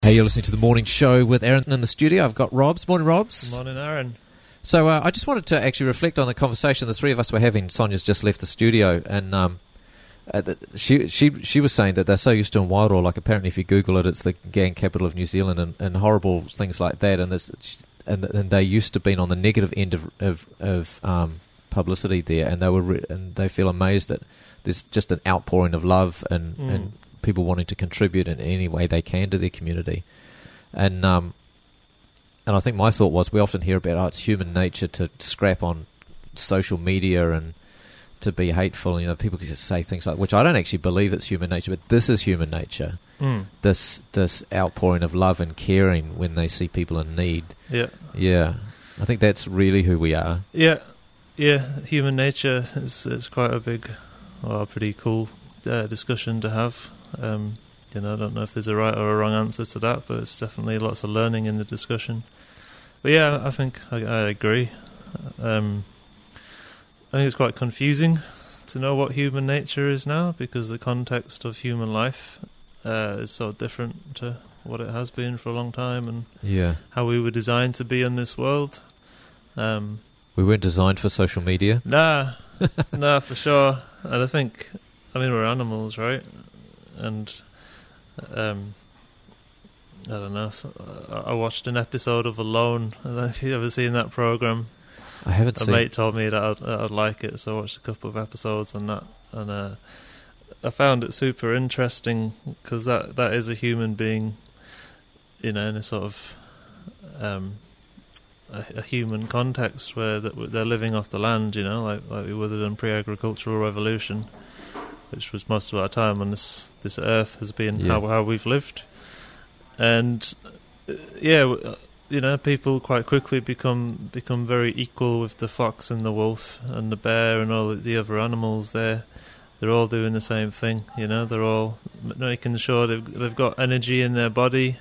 Hey, you're listening to The Morning Show with Aaron in the studio. I've got Robs. Morning, Robs. Morning, Aaron. So I just wanted to actually reflect on the conversation the three of us were having. Sonia's just left the studio, and she was saying that they're so used to in Wairoa, like apparently if you Google it, it's the gang capital of New Zealand, and horrible things like that, and they used to being on the negative end of publicity there, and they feel amazed that there's just an outpouring of love and people wanting to contribute in any way they can to their community. And I think my thought was, we often hear about, it's human nature to scrap on social media and to be hateful. You know, people can just say things like, which I don't actually believe it's human nature, but this is human nature. This outpouring of love and caring when they see people in need. Yeah. I think that's really who we are. Yeah. Human nature is quite a big, pretty cool discussion to have. I don't know if there's a right or a wrong answer to that, but it's definitely lots of learning in the discussion. But yeah, I think I agree. I think it's quite confusing to know what human nature is now, because the context of human life is so different to what it has been for a long time, and how we were designed to be in this world. We weren't designed for social media. Nah, for sure. And I think, we're animals, right? And I don't know. I watched an episode of Alone. I don't know if you've ever seen that program. I haven't seen. A mate told me that I'd like it, so I watched a couple of episodes on that, and I found it super interesting, because that is a human being, in a sort of a human context where they're living off the land, like we would have done pre-agricultural revolution, which was most of our time on this earth has been how we've lived. And people quite quickly become very equal with the fox and the wolf and the bear and all the other animals there. They're all doing the same thing, they're all making sure they've got energy in their body.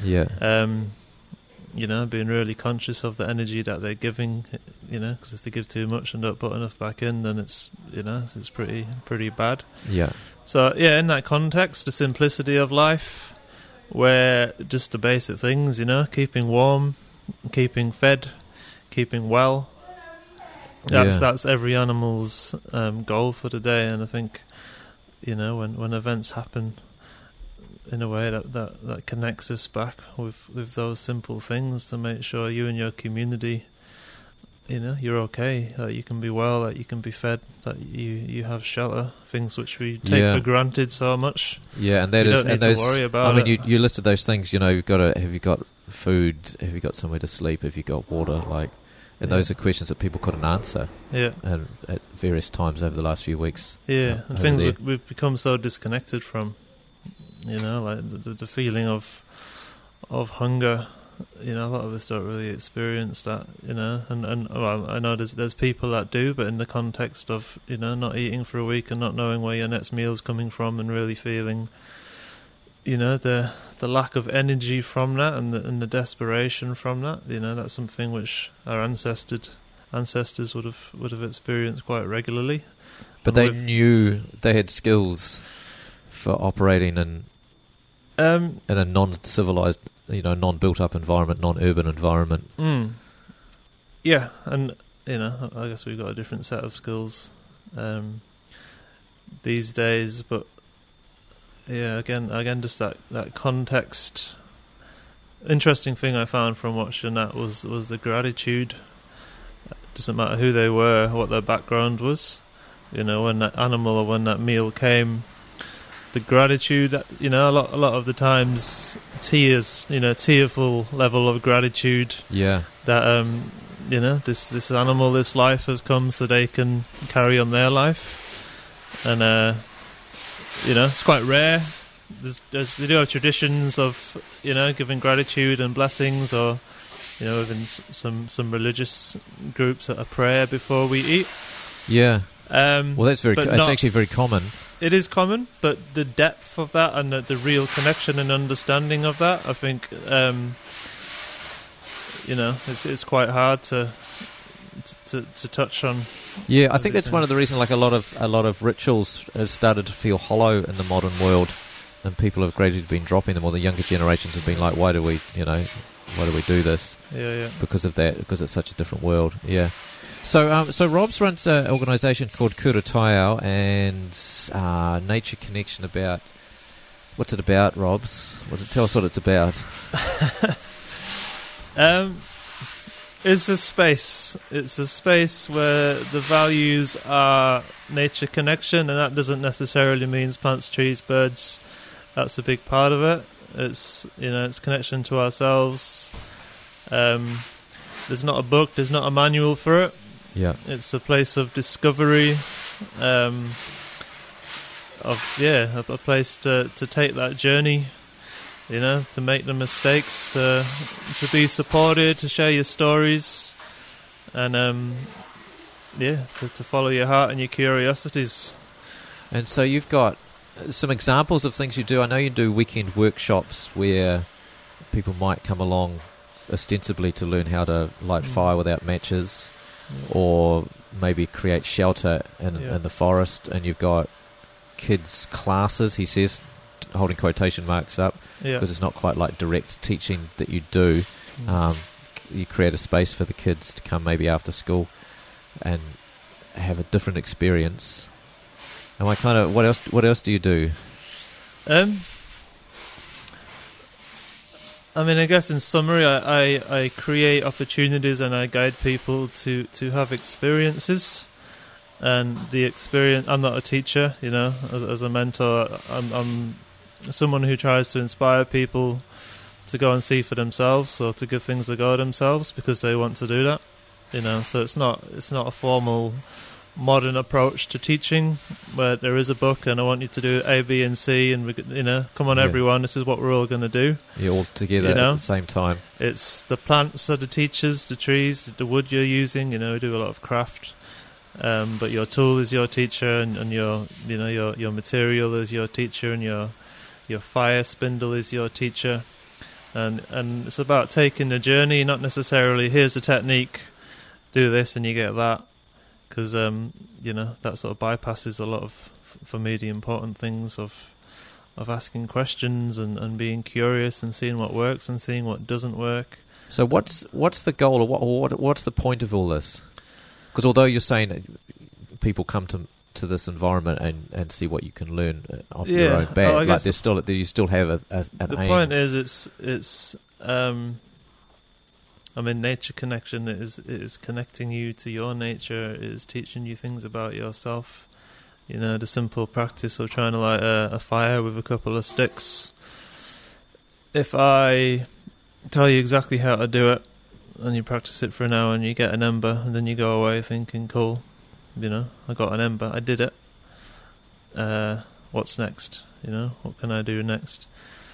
Being really conscious of the energy that they're giving, because if they give too much and don't put enough back in, then it's pretty bad. So in that context, the simplicity of life, where just the basic things, keeping warm, keeping fed, keeping well, that's every animal's goal for the day. And I think, when events happen in a way that connects us back with those simple things, to make sure you and your community, you're okay, that you can be well, that you can be fed, that you have shelter, things which we take for granted so much. And that is, don't need to worry about it. You listed those things. Have you got food? Have you got somewhere to sleep? Have you got water? And those are questions that people couldn't answer. And at various times over the last few weeks. And things we've become so disconnected from. The feeling of hunger. A lot of us don't really experience that. And I know there's people that do, but in the context of not eating for a week and not knowing where your next meal's coming from, and really feeling the lack of energy from that, and the desperation from that. That's something which our ancestors would have experienced quite regularly. But they knew they had skills for operating in a non-civilized, non-built-up environment, non-urban environment. And I guess we've got a different set of skills these days. But again, just that context. Interesting thing I found from watching that was the gratitude. It doesn't matter who they were, what their background was. When that animal or when that meal came. The gratitude, a lot of the times, tears, tearful level of gratitude. That this animal, this life has come so they can carry on their life, and it's quite rare. We do have traditions of giving gratitude and blessings, or within some religious groups, a prayer before we eat. Well, that's it's actually very common. It is common, but the depth of that and the real connection and understanding of that, I think, it's quite hard to touch on. I think that's one of the reasons. Like a lot of rituals have started to feel hollow in the modern world, and people have gradually been dropping them, or the younger generations have been like, why do we do this? Yeah. Because of that, because it's such a different world. Yeah. So Robs runs an organisation called Kura Taiao and Nature Connection. What's it about, Robs? Tell us what it's about. It's a space. It's a space where the values are nature connection, and that doesn't necessarily mean plants, trees, birds. That's a big part of it. It's it's connection to ourselves. There's not a book. There's not a manual for it. Yeah. It's a place of discovery. A place to take that journey. To make the mistakes, to be supported, to share your stories, and to follow your heart and your curiosities. And so you've got some examples of things you do. I know you do weekend workshops where people might come along ostensibly to learn how to light fire without matches, or maybe create shelter in the forest. And you've got kids' classes, he says, holding quotation marks up, because it's not quite like direct teaching that you do. You create a space for the kids to come maybe after school and have a different experience. And what else do you do? I guess in summary, I create opportunities and I guide people to have experiences. And the experience, I'm not a teacher, as a mentor, I'm someone who tries to inspire people to go and see for themselves, or to give things a go themselves because they want to do that. So it's not a formal modern approach to teaching where there is a book and I want you to do A, B, and C, and come on everyone, this is what we're all going to do. You're all together at the same time. It's the plants are the teachers, the trees, the wood you're using. We do a lot of craft. But your tool is your teacher, and your material is your teacher, and your fire spindle is your teacher, and it's about taking the journey, not necessarily here's the technique, do this and you get that, because that sort of bypasses a lot of, for me, the important things of asking questions and being curious and seeing what works and seeing what doesn't work. So what's the goal, or what's the point of all this? Because although you're saying that people come to this environment and see what you can learn off your own bat, like you still have an aim. The point is, it's nature connection is connecting you to your nature, is teaching you things about yourself. The simple practice of trying to light a fire with a couple of sticks. If I tell you exactly how to do it, and you practice it for an hour and you get an ember, and then you go away thinking, cool, I got an ember, I did it. What's next? What can I do next?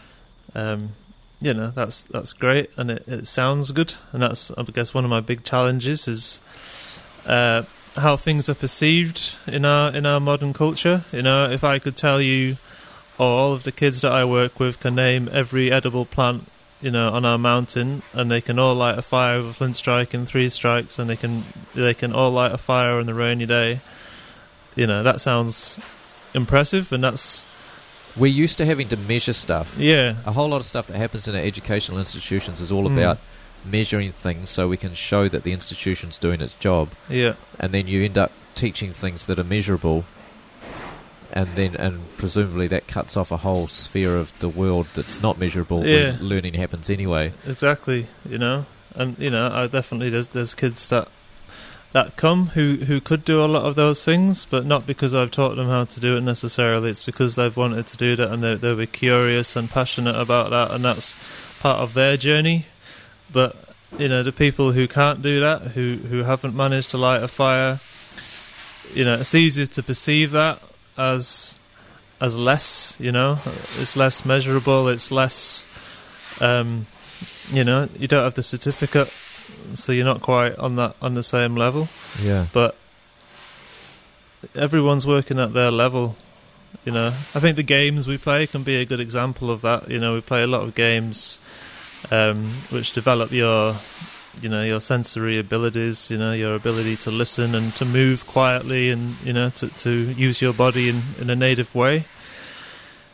That's great, and it sounds good, and that's, I guess, one of my big challenges is how things are perceived in our modern culture. If I could tell you, all of the kids that I work with can name every edible plant on our mountain, and they can all light a fire with a flint strike and 3 strikes, and they can all light a fire on a rainy day. That sounds impressive, and that's... We're used to having to measure stuff. Yeah. A whole lot of stuff that happens in our educational institutions is all about measuring things so we can show that the institution's doing its job. Yeah. And then you end up teaching things that are measurable, and presumably that cuts off a whole sphere of the world that's not measurable when learning happens anyway. Exactly, and I definitely there's kids that come who could do a lot of those things, but not because I've taught them how to do it necessarily. It's because they've wanted to do that, and they were curious and passionate about that, and that's part of their journey. But the people who can't do that, who haven't managed to light a fire, it's easier to perceive that as less, it's less measurable, it's less, you don't have the certificate, so you're not quite on the same level. Yeah. But everyone's working at their level, I think the games we play can be a good example of that. We play a lot of games which develop your sensory abilities, your ability to listen and to move quietly, and to use your body in a native way.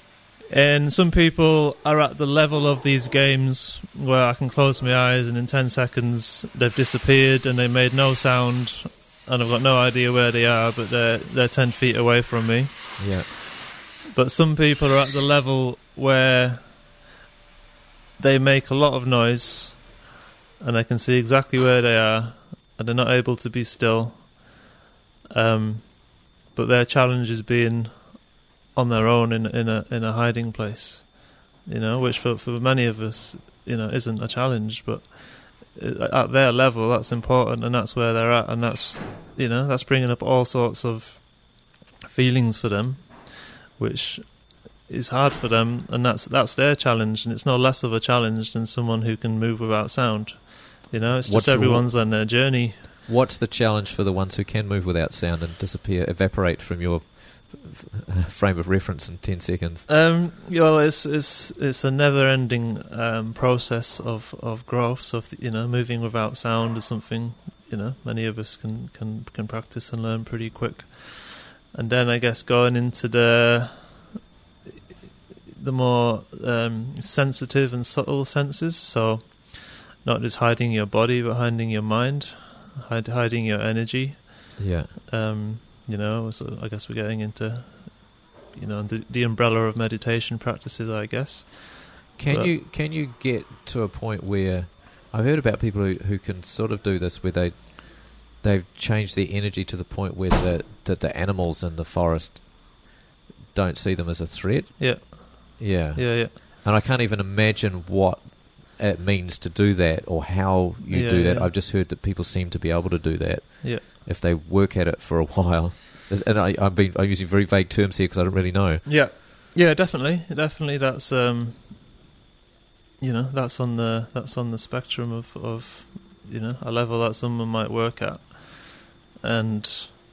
And some people are at the level of these games where I can close my eyes and in 10 seconds they've disappeared and they made no sound and I've got no idea where they are, but they're 10 feet away from me. Yeah. But some people are at the level where they make a lot of noise and I can see exactly where they are and they're not able to be still. But their challenge is being on their own in a hiding place, which for many of us, isn't a challenge, but at their level, that's important, and that's where they're at, and that's bringing up all sorts of feelings for them, which is hard for them, and that's their challenge, and it's no less of a challenge than someone who can move without sound. It's just everyone's on their journey. What's the challenge for the ones who can move without sound and evaporate from your frame of reference in 10 seconds? Well, it's a never-ending process of growth. So, moving without sound is something many of us can practice and learn pretty quick. And then I guess going into the more sensitive and subtle senses. So, not just hiding your body, but hiding your mind, hiding your energy. Yeah. So I guess we're getting into, the umbrella of meditation practices, I guess. Can you get to a point where I've heard about people who can sort of do this, where they've changed their energy to the point where the animals in the forest don't see them as a threat? Yeah. Yeah. Yeah, yeah. And I can't even imagine what it means to do that or how you do that. Yeah. I've just heard that people seem to be able to do that. Yeah. If they work at it for a while. And I'm using very vague terms here because I don't really know. Yeah. Yeah, definitely. Definitely that's that's on the spectrum of a level that someone might work at. And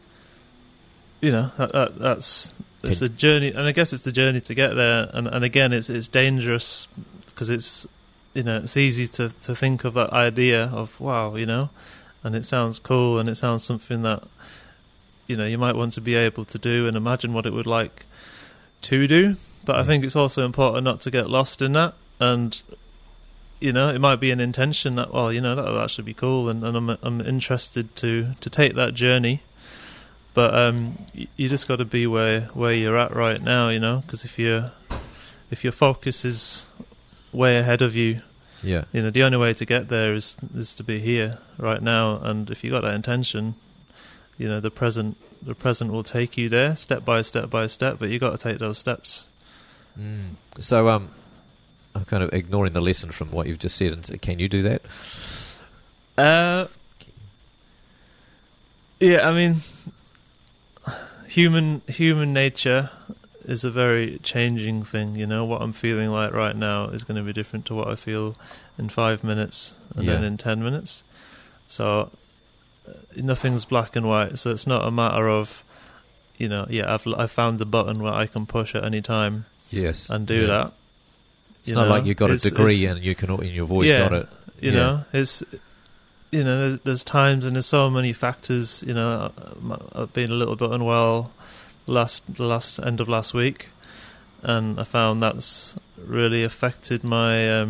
that's a journey, and I guess it's the journey to get there, and again it's dangerous because it's it's easy to think of that idea of wow, and it sounds cool and it sounds something that you might want to be able to do and imagine what it would like to do. But I think it's also important not to get lost in that, and it might be an intention that that would actually be cool, and I'm interested to take that journey. But you just got to be where you're at right now, because if your focus is way ahead of you, the only way to get there is to be here right now. And if you got that intention, the present will take you there step by step by step. But you got to take those steps. So I'm kind of ignoring the lesson from what you've just said. And can you do that? Yeah, I mean, human nature is a very changing thing. What I'm feeling like right now is going to be different to what I feel in 5 minutes and then in 10 minutes. So nothing's black and white. So it's not a matter of, I've found the button where I can push at any time. Yes, and do that. It's not like you got a degree and you can, and you've always got it. It's there's times and there's so many factors. I've been a little bit unwell the last end of last week, and I found that's really affected my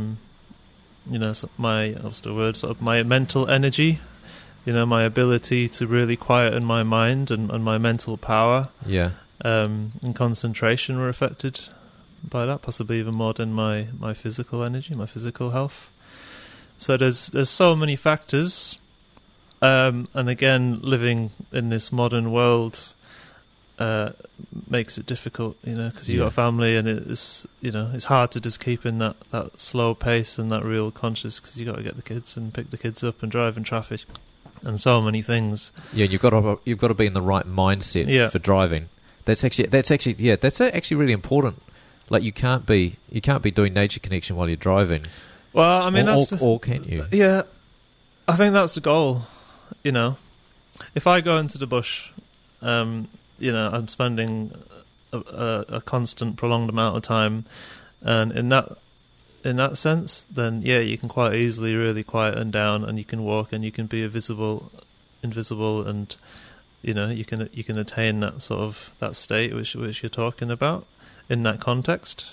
my mental energy. My ability to really quieten my mind and my mental power. Yeah. And concentration were affected by that, possibly even more than my physical energy, my physical health. So there's so many factors, and again, living in this modern world makes it difficult, because you've got a family, and it's it's hard to just keep in that slow pace and that real conscious, because you got to get the kids and pick the kids up and drive in traffic, and so many things. Yeah, you've got to be in the right mindset for driving. That's actually really important. Like you can't be doing nature connection while you're driving. Well, I mean, or can you? Yeah, I think that's the goal. If I go into the bush, I'm spending a constant, prolonged amount of time, and in that sense, then you can quite easily really quieten down, and you can walk, and you can be invisible, and you can attain that sort of that state which you're talking about in that context.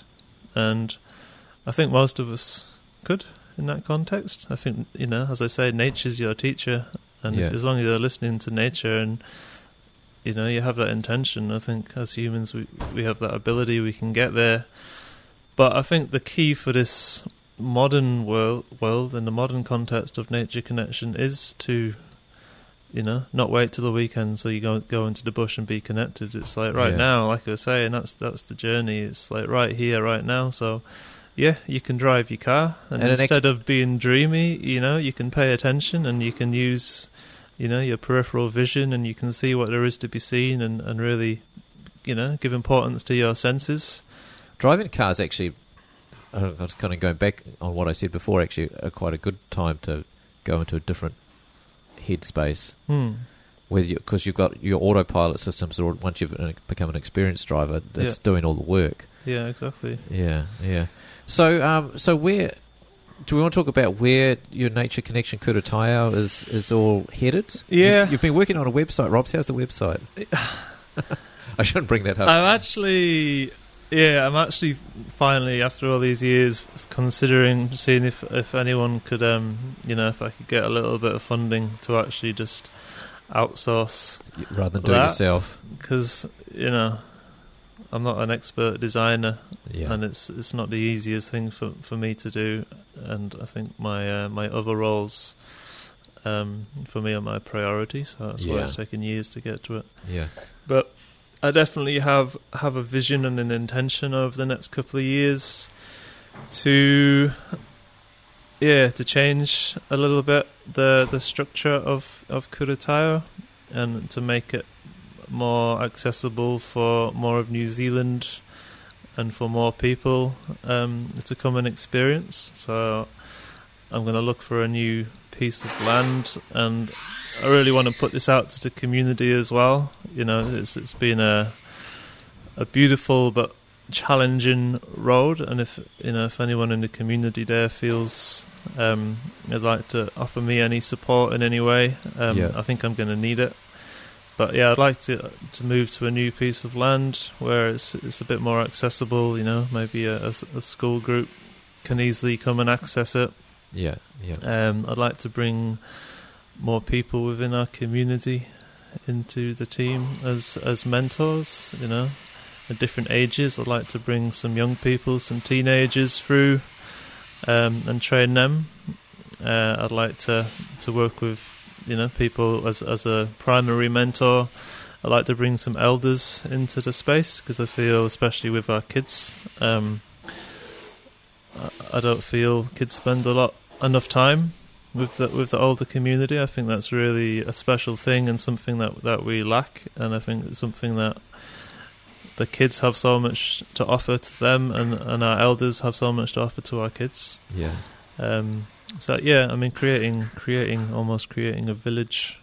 and I think most of us could in that context. I think, as I say, nature's your teacher, and as long as you're listening to nature and you have that intention, I think as humans we have that ability, we can get there. But I think the key for this modern world in the modern context of nature connection is to not wait till the weekend so you go into the bush and be connected. It's like right now, like I was saying, that's the journey. It's like right here, right now. So you can drive your car, and instead of being dreamy, you can pay attention, and you can use your peripheral vision, and you can see what there is to be seen, and really give importance to your senses. Driving cars actually, I was kind of going back on what I said before, actually quite a good time to go into a different headspace, because you've got your autopilot systems, or once you've become an experienced driver, that's doing all the work. Yeah, exactly. Yeah. So where do we want to talk about where your nature connection Kura Taiao is all headed? Yeah, you've been working on a website, Robs. How's the website? I shouldn't bring that up. I'm actually finally, after all these years, considering seeing if anyone could, if I could get a little bit of funding to actually just outsource rather than do it yourself. Because I'm not an expert designer, and it's not the easiest thing for me to do. And I think my other roles for me are my priority, so that's why it's taken years to get to it. Yeah, but I definitely have a vision and an intention over the next couple of years to change a little bit the structure of Kura Taiao, and to make it more accessible for more of New Zealand and for more people to come and experience. So I'm going to look for a new piece of land, and I really want to put this out to the community as well. It's been a beautiful but challenging road, and if anyone in the community there feels they'd like to offer me any support in any way, I think I'm going to need it. But I'd like to move to a new piece of land where it's a bit more accessible. Maybe a school group can easily come and access it. I'd like to bring more people within our community into the team as mentors, at different ages. I'd like to bring some young people, some teenagers through, and train them. I'd like to work with people as a primary mentor. I'd like to bring some elders into the space, because I feel, especially with our kids, I don't feel kids spend enough time with the older community. I think that's really a special thing, and something that we lack, and I think it's something that the kids have so much to offer to them, and our elders have so much to offer to our kids. Creating a village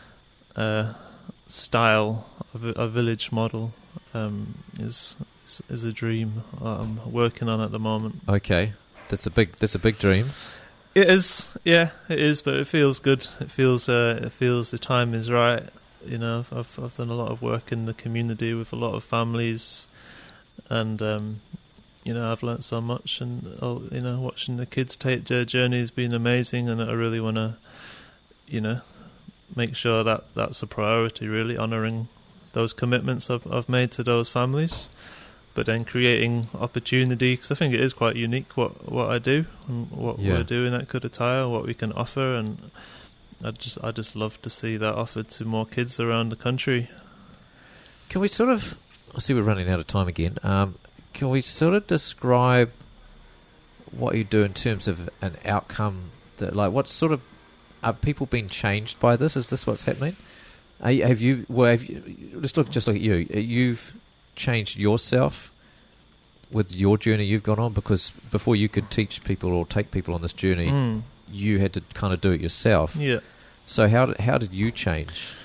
style, a village model is a dream I'm working on at the moment. Okay, that's a big dream. It is, it is, but it feels good. It feels the time is right. I've done a lot of work in the community with a lot of families, and I've learnt so much, and watching the kids take their journey has been amazing, and I really want to, make sure that that's a priority, really honouring those commitments I've made to those families, but then creating opportunity, because I think it is quite unique what I do and what we're doing at Kura Taiao, what we can offer, and I just love to see that offered to more kids around the country. Can we sort of, I see we're running out of time again, can we sort of describe what you do in terms of an outcome that, like, what sort of, are people being changed by this? Is this what's happening? Have you just look at you. You've changed yourself with your journey you've gone on, because before you could teach people or take people on this journey, you had to kind of do it yourself. Yeah. So how did you change?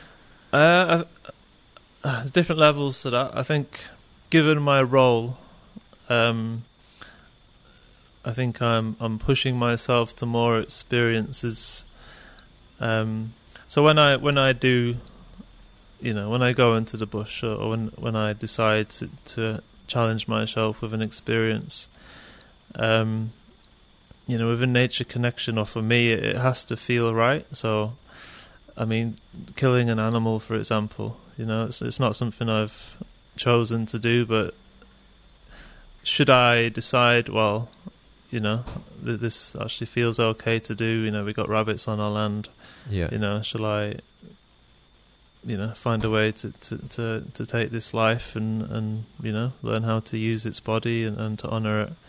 Different levels to that. I think, given my role, I think I'm pushing myself to more experiences. So when I do, when I go into the bush, or when I decide to challenge myself with an experience, within Nature Connection, or for me, it has to feel right. So, I mean, killing an animal, for example, it's not something I've chosen to do, but should I decide, well, this actually feels okay to do, we got rabbits on our land, shall I, find a way to take this life and learn how to use its body and to honour it.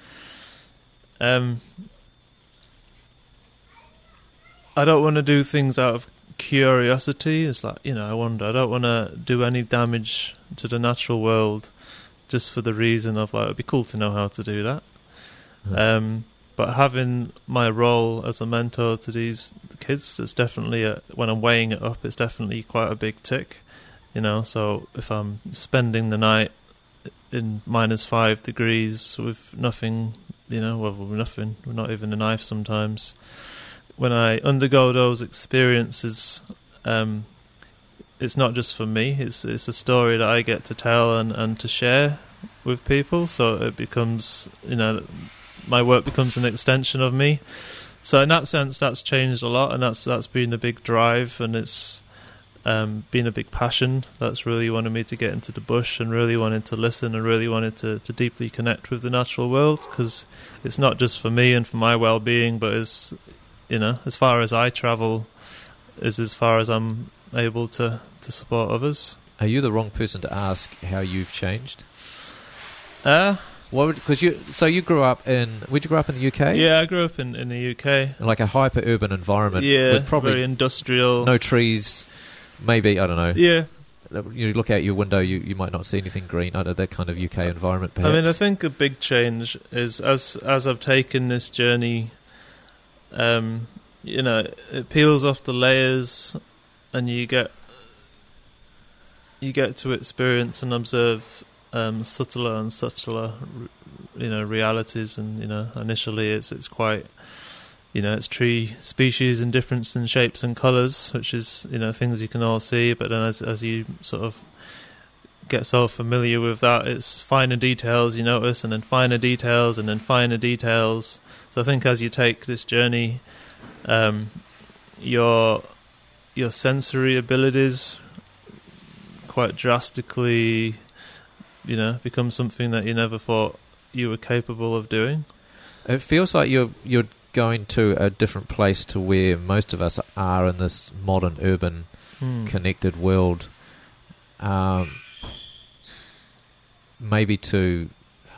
I don't want to do things out of curiosity. It's like, I wonder. I don't want to do any damage to the natural world just for the reason of, like, it'd be cool to know how to do that. Mm. But having my role as a mentor to these kids, it's definitely, when I'm weighing it up, it's definitely quite a big tick. So if I'm spending the night in -5 degrees with nothing, with nothing, with not even a knife sometimes, when I undergo those experiences, it's not just for me, it's a story that I get to tell and to share with people, so it becomes, my work becomes an extension of me. So in that sense, that's changed a lot, and that's been a big drive, and it's been a big passion. That's really wanted me to get into the bush and really wanted to listen and really wanted to deeply connect with the natural world, because it's not just for me and for my well-being, but it's, as far as I travel is as far as I'm able to support others. Are you the wrong person to ask how you've changed? Because you grew up in... Would you grow up in the UK? Yeah, I grew up in the UK. Like a hyper-urban environment. Yeah, with probably very industrial. No trees, maybe, I don't know. Yeah. You look out your window, you might not see anything green. I know that kind of UK environment, perhaps. I mean, I think a big change is, as I've taken this journey, it peels off the layers, and you get to experience and observe subtler and subtler, realities. And initially it's quite, it's tree species and difference in shapes and colours, which is things you can all see. But then as you sort of get so familiar with that, it's finer details you notice, and then finer details, and then finer details. So I think as you take this journey, your sensory abilities quite drastically, become something that you never thought you were capable of doing. It feels like you're going to a different place to where most of us are in this modern, urban, connected world. Maybe to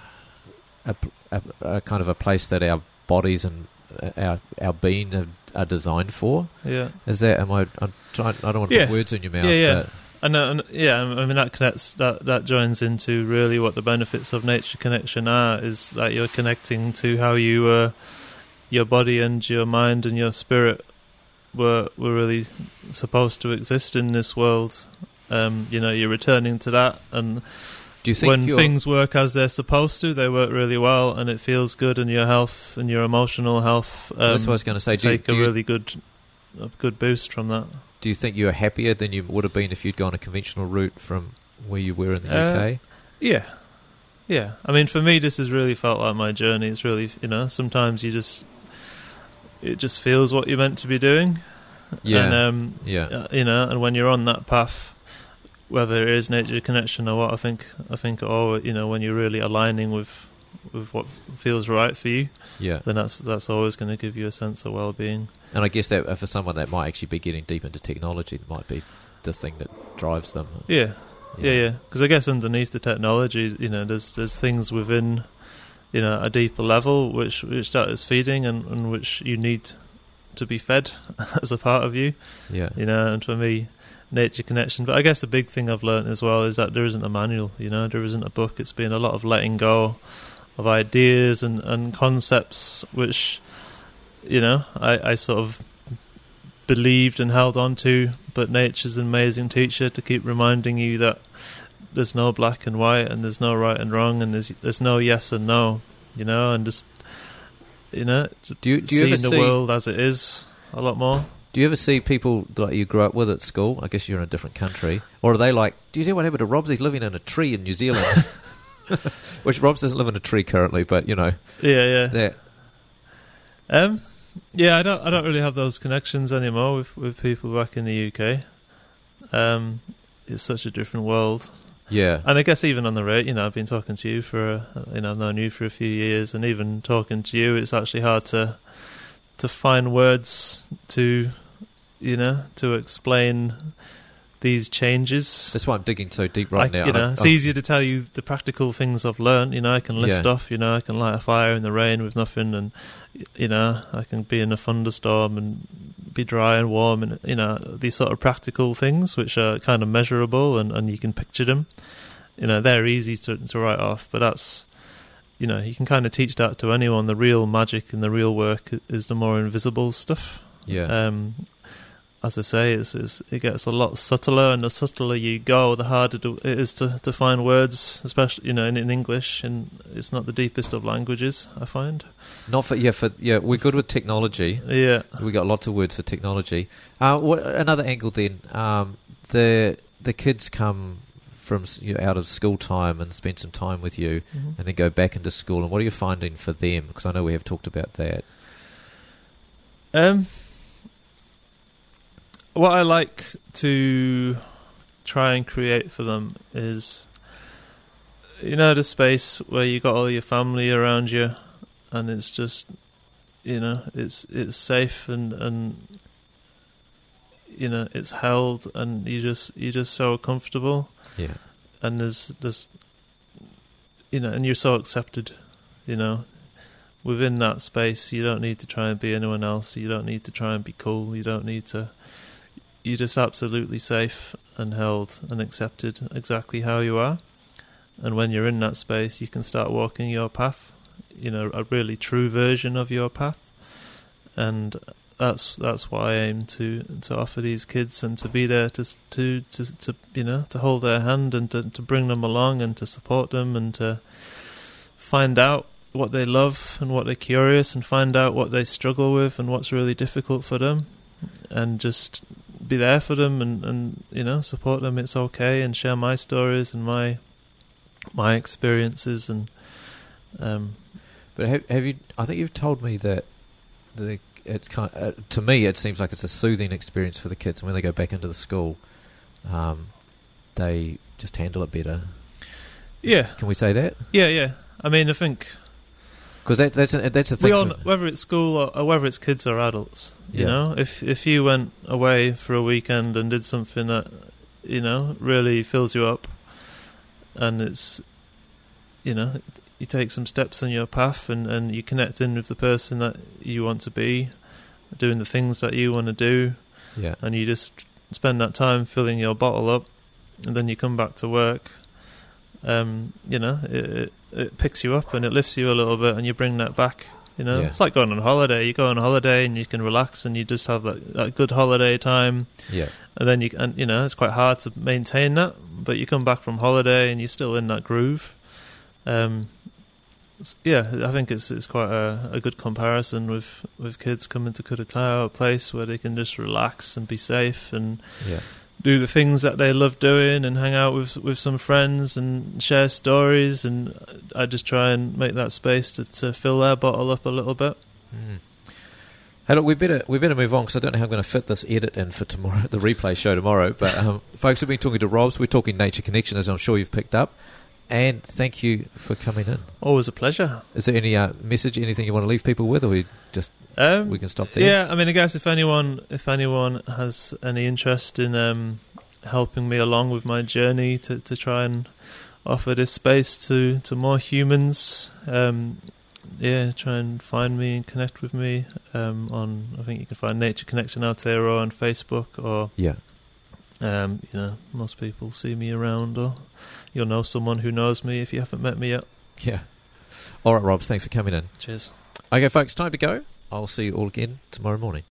a kind of a place that our bodies and our being are designed for. Yeah. Is that? I don't want to put words in your mouth. Yeah. But I mean that connects. That joins into really what the benefits of Nature Connection are. Is that you're connecting to how you, your body and your mind and your spirit were really supposed to exist in this world. You're returning to that, and do you think when things work as they're supposed to, they work really well, and it feels good, and your health and your emotional health. That's what I was going to say. Take a really good boost from that. Do you think you're happier than you would have been if you'd gone a conventional route from where you were in the UK? Yeah. I mean, for me, this has really felt like my journey. It's really, sometimes it just feels what you're meant to be doing. Yeah. And, and when you're on that path, whether it is Nature Connection or what, I think, when you're really aligning with what feels right for you, then that's always going to give you a sense of well-being. And I guess that for someone that might actually be getting deep into technology, it might be the thing that drives them. Yeah. Because I guess underneath the technology, there's things within, a deeper level which that is feeding and which you need to be fed as a part of you. Yeah. And for me, Nature Connection. But I guess the big thing I've learned as well is that there isn't a manual. There isn't a book. It's been a lot of letting go of ideas and concepts which, I sort of believed and held on to, but nature's an amazing teacher to keep reminding you that there's no black and white, and there's no right and wrong, and there's no yes and no, and just, do you seeing the world as it is a lot more. Do you ever see people that you grew up with at school? I guess you're in a different country. Or are they like, do you know what happened to Robs? He's living in a tree in New Zealand. Which Robs doesn't live in a tree currently, but Yeah. That. Yeah, I don't really have those connections anymore with people back in the UK. It's such a different world. Yeah. And I guess even on the rate, I've been talking to you I've known you for a few years, and even talking to you, it's actually hard to find words to explain these changes. That's why I'm digging so deep right now. It's easier to tell you the practical things I've learned. I can list off. I can light a fire in the rain with nothing, and I can be in a thunderstorm and be dry and warm, and these sort of practical things which are kind of measurable and you can picture them. They're easy to write off, but that's you can kind of teach that to anyone. The real magic and the real work is the more invisible stuff. Yeah. As I say, it gets a lot subtler, and the subtler you go, the harder it is to find words, especially in English, and it's not the deepest of languages, I find. Not for we're good with technology. Yeah, we got lots of words for technology. Another angle then, the kids come from out of school time and spend some time with you, and then go back into school. And what are you finding for them? Because I know we have talked about that. What I like to try and create for them is, the space where you got all your family around you, and it's just, it's safe and it's held, and you're just so comfortable. Yeah. And there's and you're so accepted, within that space. You don't need to try and be anyone else. You don't need to try and be cool. You don't need to. You're just absolutely safe and held and accepted exactly how you are. And when you're in that space, you can start walking your path, a really true version of your path. And that's what I aim to offer these kids, and to be there to hold their hand and to bring them along and to support them and to find out what they love and what they're curious, and find out what they struggle with and what's really difficult for them, and just be there for them and support them. It's okay, and share my stories and my experiences. And but have you? I think you've told me that it to me it seems like it's a soothing experience for the kids, and when they go back into the school, they just handle it better. Yeah, can we say that? Yeah. I mean, I think because that's a thing. We all, whether it's school or whether it's kids or adults, you know, if you went away for a weekend and did something that really fills you up, and it's you take some steps on your path and you connect in with the person that you want to be, doing the things that you want to do, and you just spend that time filling your bottle up, and then you come back to work. It picks you up and it lifts you a little bit, and you bring that back. It's like going on holiday. You go on holiday and you can relax, and you just have that good holiday time. Yeah. And then it's quite hard to maintain that, but you come back from holiday and you're still in that groove. I think it's quite a good comparison with kids coming to Kuratai, a place where they can just relax and be safe and do the things that they love doing, and hang out with some friends and share stories. And I just try and make that space to fill their bottle up a little bit. Hey, look, we better move on, because I don't know how I'm going to fit this edit in for tomorrow, the replay show tomorrow. But folks, we've been talking to Robs. We're talking Nature Connection, as I'm sure you've picked up. And thank you for coming in. Always a pleasure. Is there any message, anything you want to leave people with, or we just we can stop there? Yeah, I mean, I guess if anyone has any interest in helping me along with my journey to try and offer this space to more humans, try and find me and connect with me on. I think you can find Nature Connection Aotearoa on Facebook, or most people see me around, or you'll know someone who knows me if you haven't met me yet. Yeah. All right, Robs, thanks for coming in. Cheers. Okay, folks, time to go. I'll see you all again tomorrow morning.